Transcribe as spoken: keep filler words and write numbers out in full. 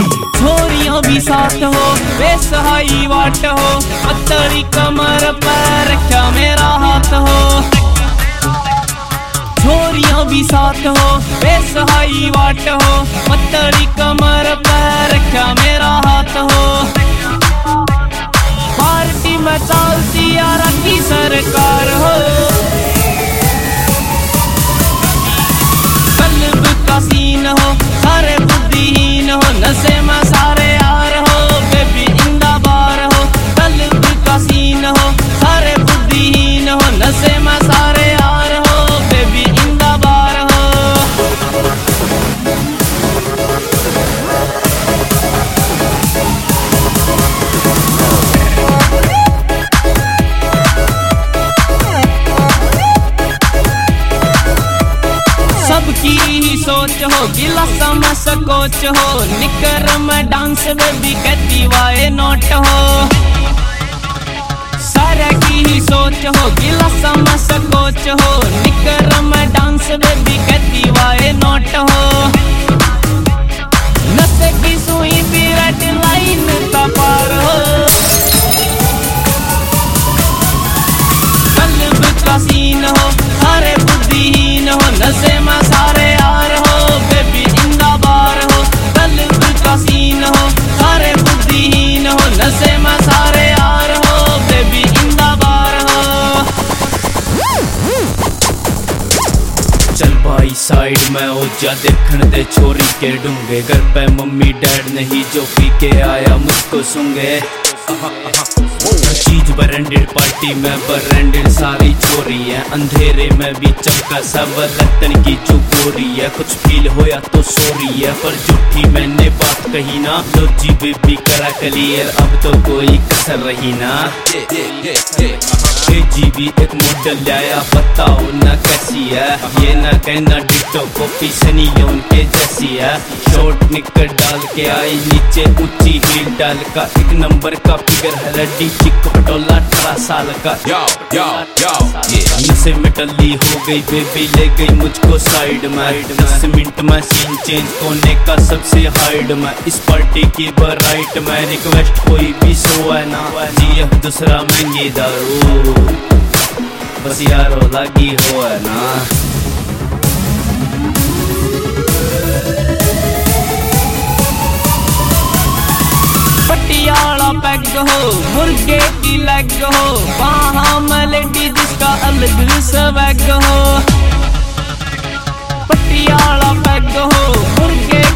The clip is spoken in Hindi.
छोरियों भी साथ हो बेसहाई वाट हो, पतली कमर पर रखा मेरा हाथ हो। छोरियों भी साथ हो बेसहाई वाट हो, पतली कमर पर रखा मेरा हाथ हो। पार्टी में चलती यारा की सरकार हो, कल्ब का सीन हो सारे बुद्धिहीन हो, नशे में सारे यार हो बेबी इंदाबार हो। कल्ब का सीन हो सारे बुद्धिहीन हो, नशे में सारे यार हो बेबी इंदाबार हो। सबकी ही सोच हो गिलासा में सकोच हो, निकर में डांस बेबी कहती वाए नोट हो। सारे की ही सोच हो गिलासा में सकोच हो, निकर में डांस बेबी कहती वाए नोट हो। नशे की सुई भी रेड लाइन का पार हो, कल्ब का सीन हो सारे बुद्धिहीन हो, नशे में सारे यार हो बेबी इंदाबार हो। कल्ब का सीन हो सारे बुद्धिहीन हो, नशे में सारे यार हो बेबी इंदाबार हो। चल भाई साइड में हो जा देखने दे छोरी के डूंगे, घर पे मम्मी डैड नहीं जो पी के आया मुझको सूंगे। चीज ब्रांडेड पार्टी में ब्रांडेड सारी छोरी है, अंधेरे में भी चमका सब रतन की जो गोरी है। कुछ फील होया तो सॉरी है, पर झूठी मैंने बात कही ना, लो जी बेबी करा क्लियर अब तो कोई कसर रही ना। जी भी एक मॉडल लाया बताओ ना कैसी है, ये ना कहना डिटो कॉपी सनी लियोन के जैसी है। शॉर्ट निकर डाल के आई नीचे ऊंची हील डाल का, एक नंबर का फिगर है लड्डी चिक पटोला अठारह साल का। यो यो यो नशे में टल्ली हो गई बेबी ले गई मुझको साइड में, दस मिनट में सीन चेंज होने का सबसे हाइड में। इस पार्टी की बराइट में रिक्वेस्ट कोई भी सो है ना, जी दूसरा महंगी दारू बस यारो लगी हो है ना। पटियाला पैग हो मुर्गे की लेग हो, वहाँ मेलेडी जिसका अलग स्वैग हो। पटियाला पैग हो मुर्गे